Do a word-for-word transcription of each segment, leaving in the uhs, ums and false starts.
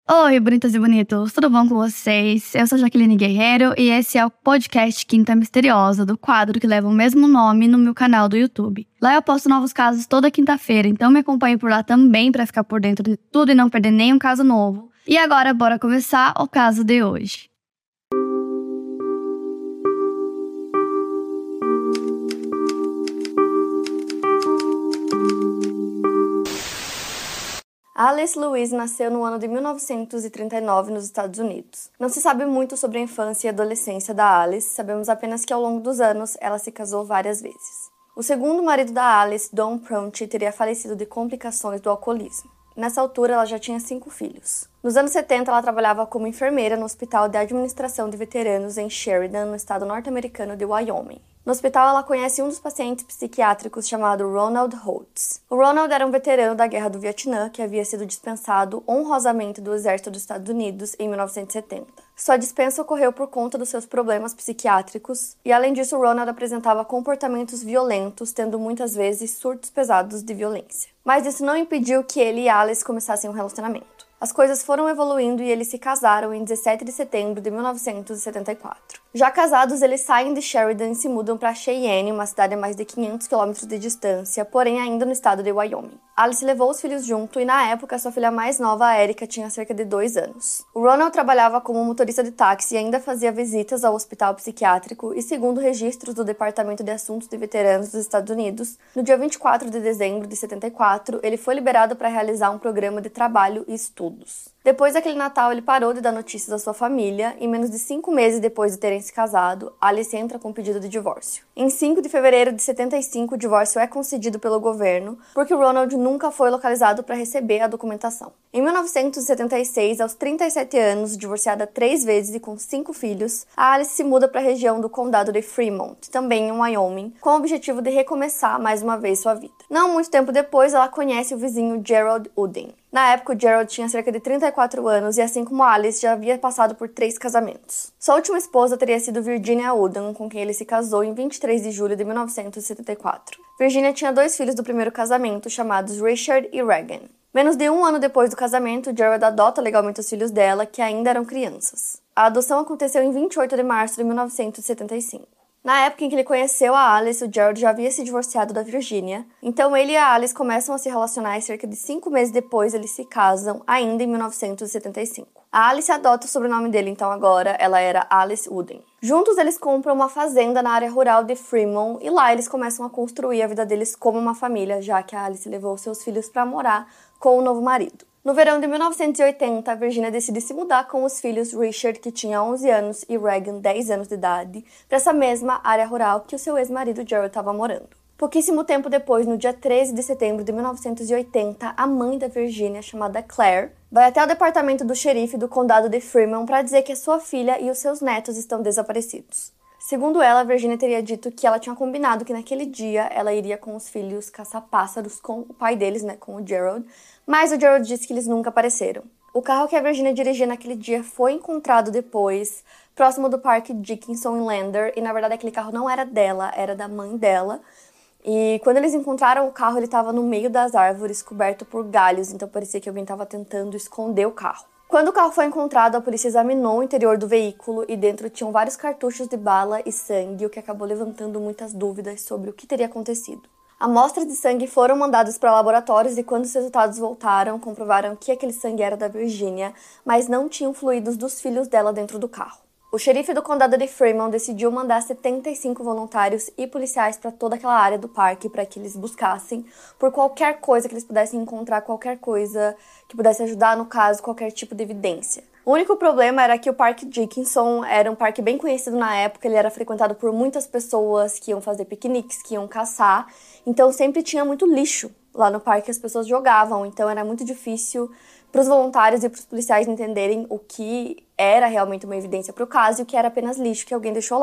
Oi, bonitas e bonitos, tudo bom com vocês? Eu sou Jaqueline Guerreiro e esse é o podcast Quinta Misteriosa, do quadro que leva o mesmo nome no meu canal do YouTube. Lá eu posto novos casos toda quinta-feira, então me acompanhe por lá também para ficar por dentro de tudo e não perder nenhum caso novo. E agora, bora começar o caso de hoje. Alice Louise nasceu no ano de mil novecentos e trinta e nove nos Estados Unidos. Não se sabe muito sobre a infância e adolescência da Alice, sabemos apenas que ao longo dos anos ela se casou várias vezes. O segundo marido da Alice, Don Prunty, teria falecido de complicações do alcoolismo. Nessa altura, ela já tinha cinco filhos. Nos anos setenta, ela trabalhava como enfermeira no Hospital de Administração de Veteranos em Sheridan, no estado norte-americano de Wyoming. No hospital, ela conhece um dos pacientes psiquiátricos chamado Ronald Holtz. O Ronald era um veterano da Guerra do Vietnã que havia sido dispensado honrosamente do Exército dos Estados Unidos em mil novecentos e setenta. Sua dispensa ocorreu por conta dos seus problemas psiquiátricos e, além disso, Ronald apresentava comportamentos violentos, tendo muitas vezes surtos pesados de violência. Mas isso não impediu que ele e Alice começassem um relacionamento. As coisas foram evoluindo e eles se casaram em dezessete de setembro de mil novecentos e setenta e quatro. Já casados, eles saem de Sheridan e se mudam para Cheyenne, uma cidade a mais de quinhentos quilômetros de distância, porém ainda no estado de Wyoming. Alice levou os filhos junto e, na época, sua filha mais nova, a Erica, tinha cerca de dois anos. O Ronald trabalhava como motorista de táxi e ainda fazia visitas ao hospital psiquiátrico e, segundo registros do Departamento de Assuntos de Veteranos dos Estados Unidos, no dia vinte e quatro de dezembro de setenta e quatro, ele foi liberado para realizar um programa de trabalho e estudos. Depois daquele Natal, ele parou de dar notícias à sua família e, menos de cinco meses depois de terem se casado, Alice entra com um pedido de divórcio. Em cinco de fevereiro de setenta e cinco, o divórcio é concedido pelo governo, porque o Ronald nunca foi localizado para receber a documentação. Em mil novecentos e setenta e seis, aos trinta e sete anos, divorciada três vezes e com cinco filhos, a Alice se muda para a região do condado de Fremont, também em Wyoming, com o objetivo de recomeçar mais uma vez sua vida. Não muito tempo depois, ela conhece o vizinho Gerald Uden. Na época, o Gerald tinha cerca de trinta e quatro anos e, assim como Alice, já havia passado por três casamentos. Sua última esposa teria sido Virginia Uden, com quem ele se casou em vinte e três de julho de mil novecentos e setenta e quatro. Virginia tinha dois filhos do primeiro casamento, chamados Richard e Regan. Menos de um ano depois do casamento, Gerald adota legalmente os filhos dela, que ainda eram crianças. A adoção aconteceu em vinte e oito de março de mil novecentos e setenta e cinco. Na época em que ele conheceu a Alice, o Gerald já havia se divorciado da Virginia, então ele e a Alice começam a se relacionar e cerca de cinco meses depois eles se casam, ainda em mil novecentos e setenta e cinco. A Alice adota o sobrenome dele, então agora ela era Alice Uden. Juntos eles compram uma fazenda na área rural de Fremont e lá eles começam a construir a vida deles como uma família, já que a Alice levou seus filhos para morar com o novo marido. No verão de mil novecentos e oitenta, a Virginia decide se mudar com os filhos Richard, que tinha onze anos, e Regan, dez anos de idade, para essa mesma área rural que o seu ex-marido Gerald estava morando. Pouquíssimo tempo depois, no dia treze de setembro de mil novecentos e oitenta, a mãe da Virginia, chamada Claire, vai até o departamento do xerife do condado de Fremont para dizer que a sua filha e os seus netos estão desaparecidos. Segundo ela, a Virginia teria dito que ela tinha combinado que naquele dia ela iria com os filhos caçar pássaros com o pai deles, né, com o Gerald, mas o Gerald disse que eles nunca apareceram. O carro que a Virginia dirigia naquele dia foi encontrado depois, próximo do Parque Dickinson em Lander, e na verdade aquele carro não era dela, era da mãe dela. E quando eles encontraram o carro, ele estava no meio das árvores, coberto por galhos, então parecia que alguém estava tentando esconder o carro. Quando o carro foi encontrado, a polícia examinou o interior do veículo e dentro tinham vários cartuchos de bala e sangue, o que acabou levantando muitas dúvidas sobre o que teria acontecido. Amostras de sangue foram mandadas para laboratórios e quando os resultados voltaram, comprovaram que aquele sangue era da Virginia, mas não tinham fluidos dos filhos dela dentro do carro. O xerife do condado de Fremont decidiu mandar setenta e cinco voluntários e policiais para toda aquela área do parque para que eles buscassem por qualquer coisa que eles pudessem encontrar, qualquer coisa que pudesse ajudar no caso, qualquer tipo de evidência. O único problema era que o Parque Dickinson era um parque bem conhecido na época, ele era frequentado por muitas pessoas que iam fazer piqueniques, que iam caçar, então sempre tinha muito lixo lá no parque, as pessoas jogavam, então era muito difícil para os voluntários e para os policiais entenderem o que era realmente uma evidência para o caso e o que era apenas lixo que alguém deixou lá.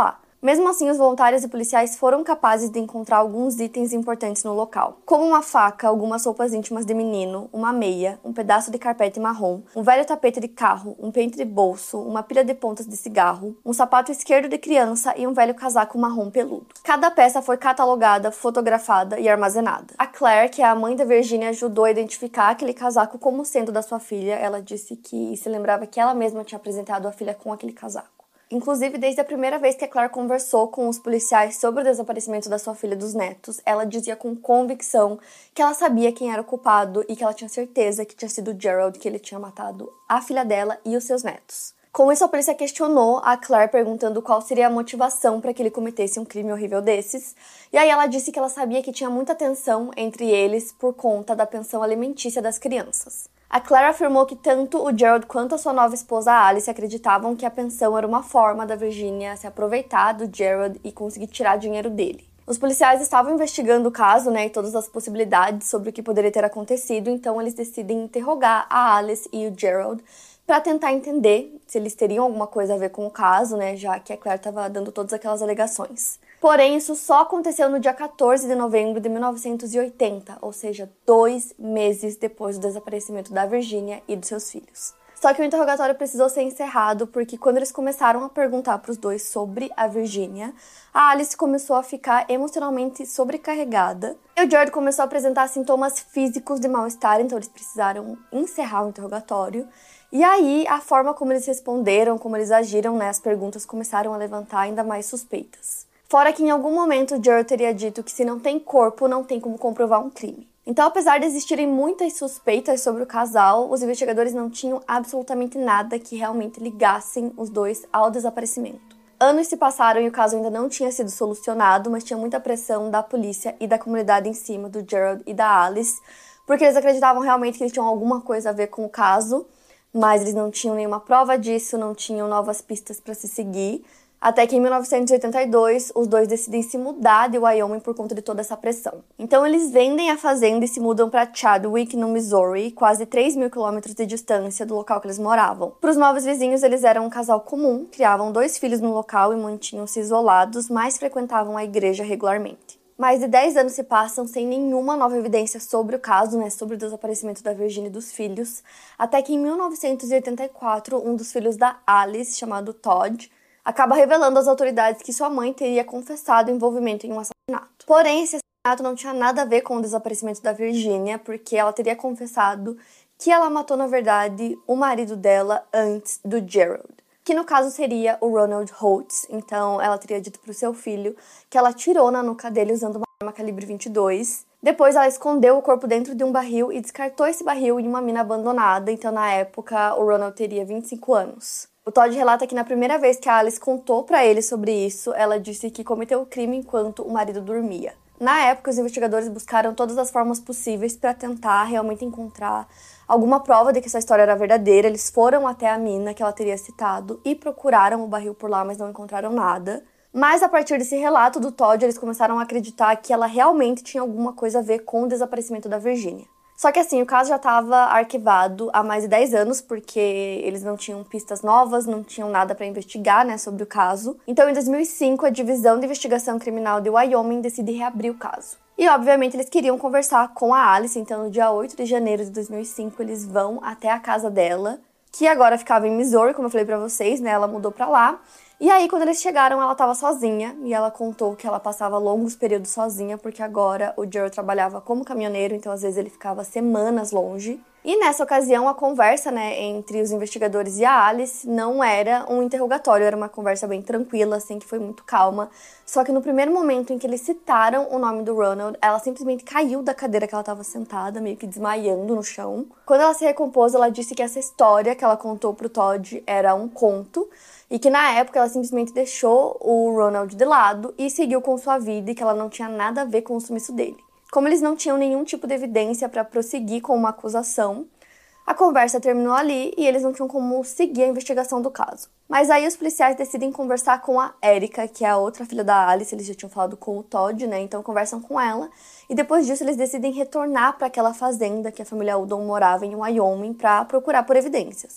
Mesmo assim, os voluntários e policiais foram capazes de encontrar alguns itens importantes no local, como uma faca, algumas roupas íntimas de menino, uma meia, um pedaço de carpete marrom, um velho tapete de carro, um pente de bolso, uma pilha de pontas de cigarro, um sapato esquerdo de criança e um velho casaco marrom peludo. Cada peça foi catalogada, fotografada e armazenada. A Claire, que é a mãe da Virginia, ajudou a identificar aquele casaco como sendo da sua filha. Ela disse que se lembrava que ela mesma tinha apresentado a filha com aquele casaco. Inclusive, desde a primeira vez que a Claire conversou com os policiais sobre o desaparecimento da sua filha e dos netos, ela dizia com convicção que ela sabia quem era o culpado e que ela tinha certeza que tinha sido o Gerald, que ele tinha matado a filha dela e os seus netos. Com isso, a polícia questionou a Claire perguntando qual seria a motivação para que ele cometesse um crime horrível desses, e aí ela disse que ela sabia que tinha muita tensão entre eles por conta da pensão alimentícia das crianças. A Claire afirmou que tanto o Gerald quanto a sua nova esposa Alice acreditavam que a pensão era uma forma da Virginia se aproveitar do Gerald e conseguir tirar dinheiro dele. Os policiais estavam investigando o caso, né, e todas as possibilidades sobre o que poderia ter acontecido, então eles decidem interrogar a Alice e o Gerald para tentar entender se eles teriam alguma coisa a ver com o caso, né, já que a Claire estava dando todas aquelas alegações. Porém, isso só aconteceu no dia quatorze de novembro de mil novecentos e oitenta, ou seja, dois meses depois do desaparecimento da Virginia e dos seus filhos. Só que o interrogatório precisou ser encerrado porque quando eles começaram a perguntar para os dois sobre a Virginia, a Alice começou a ficar emocionalmente sobrecarregada e o Gerald começou a apresentar sintomas físicos de mal-estar, então eles precisaram encerrar o interrogatório. E aí, a forma como eles responderam, como eles agiram, né, as perguntas começaram a levantar ainda mais suspeitas. Fora que em algum momento o Gerald teria dito que se não tem corpo, não tem como comprovar um crime. Então, apesar de existirem muitas suspeitas sobre o casal, os investigadores não tinham absolutamente nada que realmente ligassem os dois ao desaparecimento. Anos se passaram e o caso ainda não tinha sido solucionado, mas tinha muita pressão da polícia e da comunidade em cima do Gerald e da Alice, porque eles acreditavam realmente que eles tinham alguma coisa a ver com o caso, mas eles não tinham nenhuma prova disso, não tinham novas pistas para se seguir. Até que em mil novecentos e oitenta e dois, os dois decidem se mudar de Wyoming por conta de toda essa pressão. Então eles vendem a fazenda e se mudam para Chadwick, no Missouri, quase três mil quilômetros de distância do local que eles moravam. Para os novos vizinhos, eles eram um casal comum, criavam dois filhos no local e mantinham-se isolados, mas frequentavam a igreja regularmente. Mais de dez anos se passam sem nenhuma nova evidência sobre o caso, né, sobre o desaparecimento da Virginia e dos filhos, até que em mil novecentos e oitenta e quatro, um dos filhos da Alice, chamado Todd, acaba revelando às autoridades que sua mãe teria confessado envolvimento em um assassinato. Porém, esse assassinato não tinha nada a ver com o desaparecimento da Virginia, porque ela teria confessado que ela matou, na verdade, o marido dela antes do Gerald, que no caso seria o Ronald Holtz. Então, ela teria dito para o seu filho que ela atirou na nuca dele usando uma arma calibre vinte e dois. Depois, ela escondeu o corpo dentro de um barril e descartou esse barril em uma mina abandonada. Então, na época, o Ronald teria vinte e cinco anos. O Todd relata que na primeira vez que a Alice contou pra ele sobre isso, ela disse que cometeu o crime enquanto o marido dormia. Na época, os investigadores buscaram todas as formas possíveis para tentar realmente encontrar alguma prova de que essa história era verdadeira. Eles foram até a mina que ela teria citado e procuraram o barril por lá, mas não encontraram nada. Mas a partir desse relato do Todd, eles começaram a acreditar que ela realmente tinha alguma coisa a ver com o desaparecimento da Virginia. Só que assim, o caso já estava arquivado há mais de dez anos, porque eles não tinham pistas novas, não tinham nada para investigar, né, sobre o caso. Então, em dois mil e cinco, a Divisão de Investigação Criminal de Wyoming decide reabrir o caso. E, obviamente, eles queriam conversar com a Alice, então no dia oito de janeiro de dois mil e cinco, eles vão até a casa dela, que agora ficava em Missouri, como eu falei pra vocês, né, ela mudou pra lá. E aí, quando eles chegaram, ela estava sozinha, e ela contou que ela passava longos períodos sozinha, porque agora o Gerald trabalhava como caminhoneiro, então às vezes ele ficava semanas longe. E nessa ocasião, a conversa, né, entre os investigadores e a Alice não era um interrogatório, era uma conversa bem tranquila, assim, que foi muito calma. Só que no primeiro momento em que eles citaram o nome do Ronald, ela simplesmente caiu da cadeira que ela estava sentada, meio que desmaiando no chão. Quando ela se recompôs, ela disse que essa história que ela contou pro Todd era um conto, e que na época ela simplesmente deixou o Ronald de lado e seguiu com sua vida e que ela não tinha nada a ver com o sumiço dele. Como eles não tinham nenhum tipo de evidência para prosseguir com uma acusação, a conversa terminou ali e eles não tinham como seguir a investigação do caso. Mas aí os policiais decidem conversar com a Erica, que é a outra filha da Alice, eles já tinham falado com o Todd, né? Então conversam com ela. E depois disso eles decidem retornar para aquela fazenda que a família Uldon morava em Wyoming para procurar por evidências.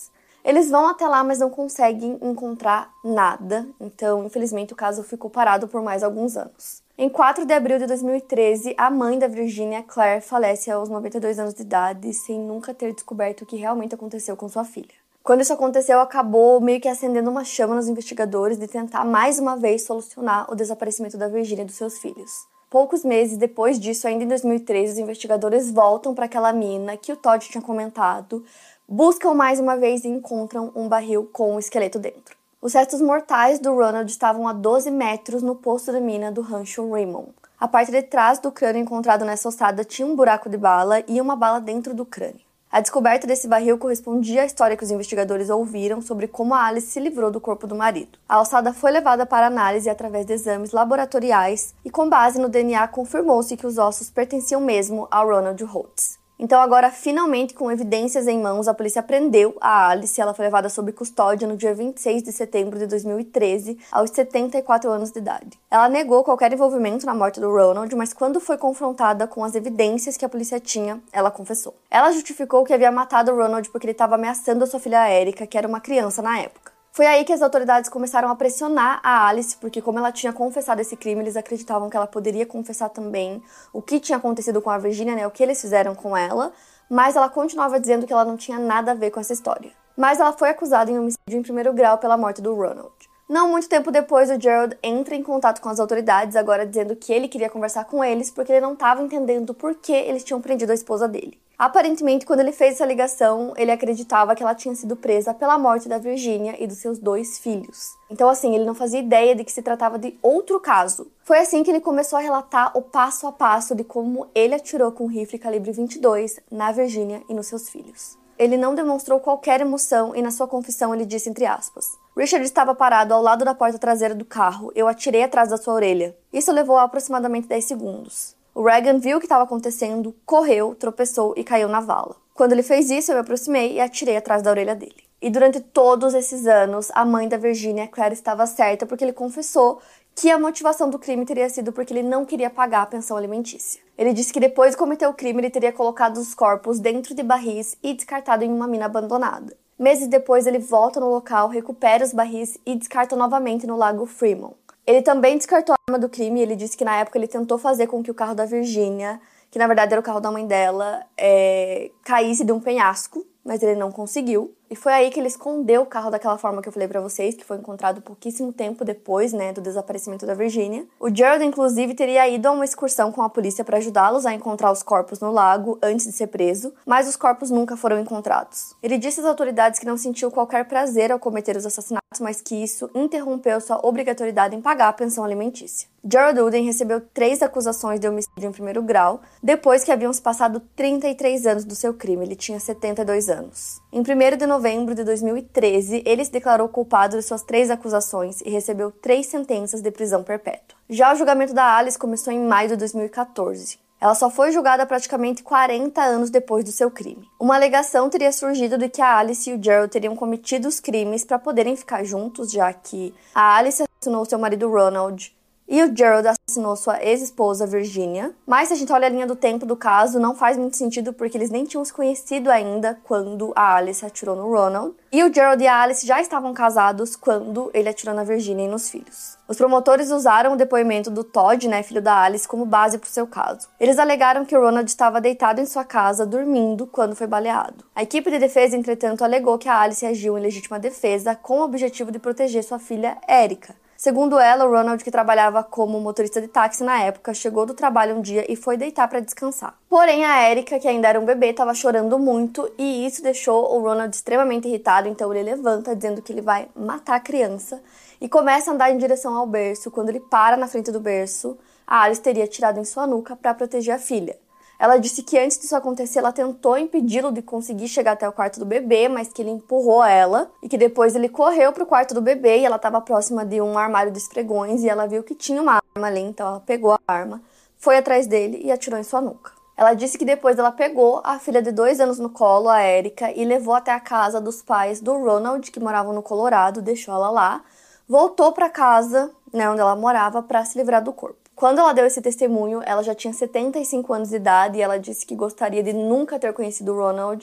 Eles vão até lá, mas não conseguem encontrar nada. Então, infelizmente, o caso ficou parado por mais alguns anos. Em quatro de abril de dois mil e treze, a mãe da Virginia, Claire, falece aos noventa e dois anos de idade, sem nunca ter descoberto o que realmente aconteceu com sua filha. Quando isso aconteceu, acabou meio que acendendo uma chama nos investigadores de tentar mais uma vez solucionar o desaparecimento da Virginia e dos seus filhos. Poucos meses depois disso, ainda em dois mil e treze, os investigadores voltam para aquela mina que o Todd tinha comentado, buscam mais uma vez e encontram um barril com um esqueleto dentro. Os restos mortais do Ronald estavam a doze metros no poço da mina do rancho Raymond. A parte de trás do crânio encontrado nessa ossada tinha um buraco de bala e uma bala dentro do crânio. A descoberta desse barril correspondia à história que os investigadores ouviram sobre como a Alice se livrou do corpo do marido. A ossada foi levada para análise através de exames laboratoriais e, com base no D N A, confirmou-se que os ossos pertenciam mesmo ao Ronald Holtz. Então agora, finalmente, com evidências em mãos, a polícia prendeu a Alice. Ela foi levada sob custódia no dia vinte e seis de setembro de dois mil e treze, aos setenta e quatro anos de idade. Ela negou qualquer envolvimento na morte do Ronald, mas quando foi confrontada com as evidências que a polícia tinha, ela confessou. Ela justificou que havia matado o Ronald porque ele estava ameaçando a sua filha Erica, que era uma criança na época. Foi aí que as autoridades começaram a pressionar a Alice, porque como ela tinha confessado esse crime, eles acreditavam que ela poderia confessar também o que tinha acontecido com a Virginia, né, o que eles fizeram com ela, mas ela continuava dizendo que ela não tinha nada a ver com essa história. Mas ela foi acusada em homicídio em primeiro grau pela morte do Ronald. Não muito tempo depois, o Gerald entra em contato com as autoridades, agora dizendo que ele queria conversar com eles porque ele não estava entendendo por que eles tinham prendido a esposa dele. Aparentemente, quando ele fez essa ligação, ele acreditava que ela tinha sido presa pela morte da Virginia e dos seus dois filhos. Então, assim, ele não fazia ideia de que se tratava de outro caso. Foi assim que ele começou a relatar o passo a passo de como ele atirou com um rifle calibre vinte e dois na Virginia e nos seus filhos. Ele não demonstrou qualquer emoção e na sua confissão ele disse entre aspas: Richard estava parado ao lado da porta traseira do carro. Eu atirei atrás da sua orelha. Isso levou a aproximadamente dez segundos. O Reagan viu o que estava acontecendo, correu, tropeçou e caiu na vala. Quando ele fez isso, eu me aproximei e atirei atrás da orelha dele. E durante todos esses anos, a mãe da Virginia, Claire, estava certa porque ele confessou que a motivação do crime teria sido porque ele não queria pagar a pensão alimentícia. Ele disse que depois de cometer o crime, ele teria colocado os corpos dentro de barris e descartado em uma mina abandonada. Meses depois, ele volta no local, recupera os barris e descarta novamente no lago Fremont. Ele também descartou a arma do crime e ele disse que na época ele tentou fazer com que o carro da Virginia, que na verdade era o carro da mãe dela, é, caísse de um penhasco, mas ele não conseguiu. E foi aí que ele escondeu o carro daquela forma que eu falei pra vocês, que foi encontrado pouquíssimo tempo depois, né, do desaparecimento da Virginia. O Gerald, inclusive, teria ido a uma excursão com a polícia para ajudá-los a encontrar os corpos no lago antes de ser preso, mas os corpos nunca foram encontrados. Ele disse às autoridades que não sentiu qualquer prazer ao cometer os assassinatos, mas que isso interrompeu sua obrigatoriedade em pagar a pensão alimentícia. Gerald Uden recebeu três acusações de homicídio em primeiro grau, depois que haviam se passado trinta e três anos do seu crime. Ele tinha setenta e dois anos. Em primeiro de novembro de dois mil e treze, ele se declarou culpado de suas três acusações e recebeu três sentenças de prisão perpétua. Já o julgamento da Alice começou em maio de dois mil e quatorze. Ela só foi julgada praticamente quarenta anos depois do seu crime. Uma alegação teria surgido de que a Alice e o Gerald teriam cometido os crimes para poderem ficar juntos, já que a Alice assassinou seu marido Ronald e o Gerald assassinou sua ex-esposa Virginia. Mas se a gente olha a linha do tempo do caso, não faz muito sentido porque eles nem tinham se conhecido ainda quando a Alice atirou no Ronald. E o Gerald e a Alice já estavam casados quando ele atirou na Virginia e nos filhos. Os promotores usaram o depoimento do Todd, né, filho da Alice, como base para o seu caso. Eles alegaram que o Ronald estava deitado em sua casa, dormindo, quando foi baleado. A equipe de defesa, entretanto, alegou que a Alice agiu em legítima defesa com o objetivo de proteger sua filha Erica. Segundo ela, o Ronald, que trabalhava como motorista de táxi na época, chegou do trabalho um dia e foi deitar para descansar. Porém, a Erica, que ainda era um bebê, estava chorando muito e isso deixou o Ronald extremamente irritado, então ele levanta dizendo que ele vai matar a criança e começa a andar em direção ao berço. Quando ele para na frente do berço, a Alice teria atirado em sua nuca para proteger a filha. Ela disse que antes disso acontecer, ela tentou impedi-lo de conseguir chegar até o quarto do bebê, mas que ele empurrou ela e que depois ele correu pro quarto do bebê e ela estava próxima de um armário de esfregões e ela viu que tinha uma arma ali, então ela pegou a arma, foi atrás dele e atirou em sua nuca. Ela disse que depois ela pegou a filha de dois anos no colo, a Erica, e levou até a casa dos pais do Ronald, que moravam no Colorado, deixou ela lá, voltou para casa, né, onde ela morava, para se livrar do corpo. Quando ela deu esse testemunho, ela já tinha setenta e cinco anos de idade e ela disse que gostaria de nunca ter conhecido o Ronald,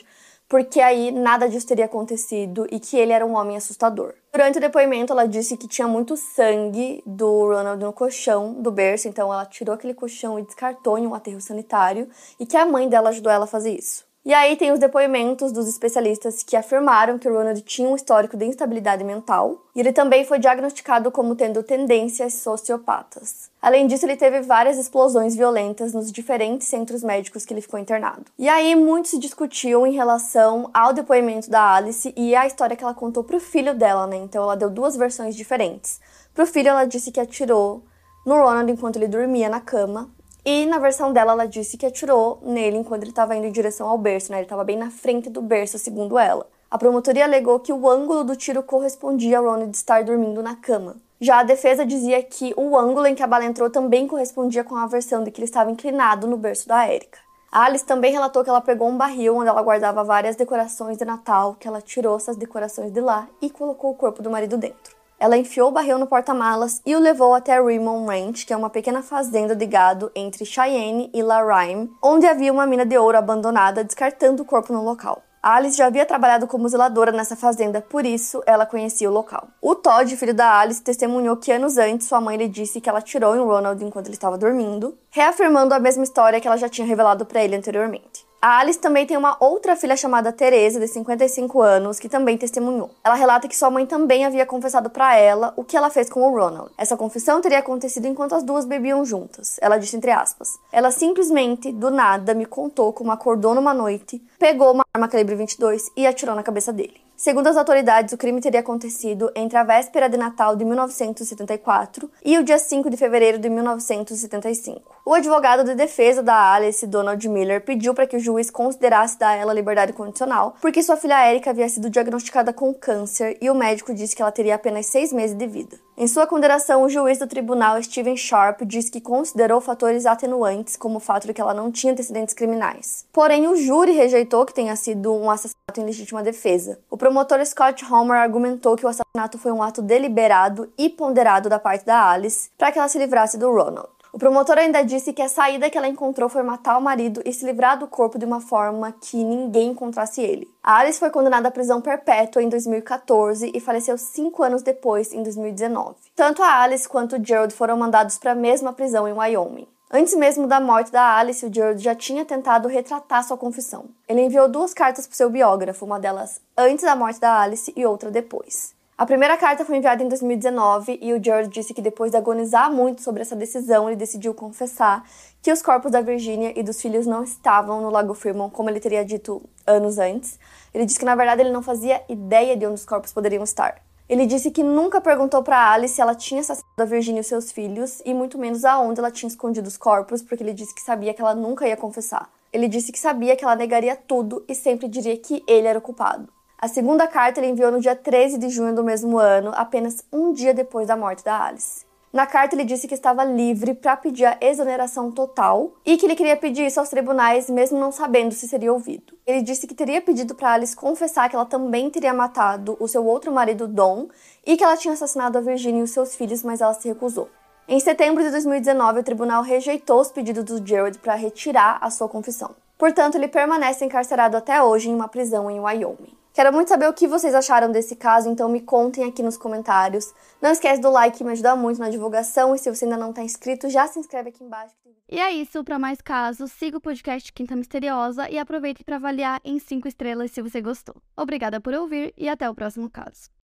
porque aí nada disso teria acontecido e que ele era um homem assustador. Durante o depoimento, ela disse que tinha muito sangue do Ronald no colchão do berço, então ela tirou aquele colchão e descartou em um aterro sanitário, e que a mãe dela ajudou ela a fazer isso. E aí tem os depoimentos dos especialistas que afirmaram que o Ronald tinha um histórico de instabilidade mental, e ele também foi diagnosticado como tendo tendências sociopatas. Além disso, ele teve várias explosões violentas nos diferentes centros médicos que ele ficou internado. E aí muito se discutiu em relação ao depoimento da Alice e a história que ela contou pro filho dela, né? Então ela deu duas versões diferentes. Pro filho ela disse que atirou no Ronald enquanto ele dormia na cama, e na versão dela, ela disse que atirou nele enquanto ele estava indo em direção ao berço, né? Ele estava bem na frente do berço, segundo ela. A promotoria alegou que o ângulo do tiro correspondia ao Ronald estar dormindo na cama. Já a defesa dizia que o ângulo em que a bala entrou também correspondia com a versão de que ele estava inclinado no berço da Erica. A Alice também relatou que ela pegou um barril onde ela guardava várias decorações de Natal, que ela tirou essas decorações de lá e colocou o corpo do marido dentro. Ela enfiou o barril no porta-malas e o levou até Rimon Ranch, que é uma pequena fazenda de gado entre Cheyenne e Laryme, onde havia uma mina de ouro abandonada, descartando o corpo no local. A Alice já havia trabalhado como zeladora nessa fazenda, por isso ela conhecia o local. O Todd, filho da Alice, testemunhou que anos antes sua mãe lhe disse que ela atirou em Ronald enquanto ele estava dormindo, reafirmando a mesma história que ela já tinha revelado para ele anteriormente. A Alice também tem uma outra filha chamada Teresa, de cinquenta e cinco anos, que também testemunhou. Ela relata que sua mãe também havia confessado para ela o que ela fez com o Ronald. Essa confissão teria acontecido enquanto as duas bebiam juntas. Ela disse entre aspas: "Ela simplesmente, do nada, me contou como acordou numa noite, pegou uma arma calibre vinte e dois e atirou na cabeça dele." Segundo as autoridades, o crime teria acontecido entre a véspera de Natal de mil novecentos e setenta e quatro e o dia cinco de fevereiro de mil novecentos e setenta e cinco. O advogado de defesa da Alice, Donald Miller, pediu para que o juiz considerasse dar a ela liberdade condicional, porque sua filha Erica havia sido diagnosticada com câncer e o médico disse que ela teria apenas seis meses de vida. Em sua condenação, o juiz do tribunal, Stephen Sharp, disse que considerou fatores atenuantes, como o fato de que ela não tinha antecedentes criminais. Porém, o júri rejeitou que tenha sido um assassinato em legítima defesa. O promotor Scott Homer argumentou que o assassinato foi um ato deliberado e ponderado da parte da Alice para que ela se livrasse do Ronald. O promotor ainda disse que a saída que ela encontrou foi matar o marido e se livrar do corpo de uma forma que ninguém encontrasse ele. A Alice foi condenada à prisão perpétua em dois mil e quatorze e faleceu cinco anos depois, em dois mil e dezenove. Tanto a Alice quanto o Gerald foram mandados para a mesma prisão em Wyoming. Antes mesmo da morte da Alice, o Gerald já tinha tentado retratar sua confissão. Ele enviou duas cartas para seu biógrafo, uma delas antes da morte da Alice e outra depois. A primeira carta foi enviada em dois mil e dezenove e o Gerald disse que depois de agonizar muito sobre essa decisão, ele decidiu confessar que os corpos da Virginia e dos filhos não estavam no Lago Fremont, como ele teria dito anos antes. Ele disse que, na verdade, ele não fazia ideia de onde os corpos poderiam estar. Ele disse que nunca perguntou para Alice se ela tinha assassinado a Virginia e os seus filhos, e muito menos aonde ela tinha escondido os corpos, porque ele disse que sabia que ela nunca ia confessar. Ele disse que sabia que ela negaria tudo e sempre diria que ele era o culpado. A segunda carta ele enviou no dia treze de junho do mesmo ano, apenas um dia depois da morte da Alice. Na carta ele disse que estava livre para pedir a exoneração total e que ele queria pedir isso aos tribunais mesmo não sabendo se seria ouvido. Ele disse que teria pedido para Alice confessar que ela também teria matado o seu outro marido Don e que ela tinha assassinado a Virginia e os seus filhos, mas ela se recusou. Em setembro de dois mil e dezenove, o tribunal rejeitou os pedidos do Gerald para retirar a sua confissão. Portanto, ele permanece encarcerado até hoje em uma prisão em Wyoming. Quero muito saber o que vocês acharam desse caso, então me contem aqui nos comentários. Não esquece do like, que me ajuda muito na divulgação. E se você ainda não está inscrito, já se inscreve aqui embaixo. E é isso, para mais casos, siga o podcast Quinta Misteriosa e aproveite para avaliar em cinco estrelas se você gostou. Obrigada por ouvir e até o próximo caso.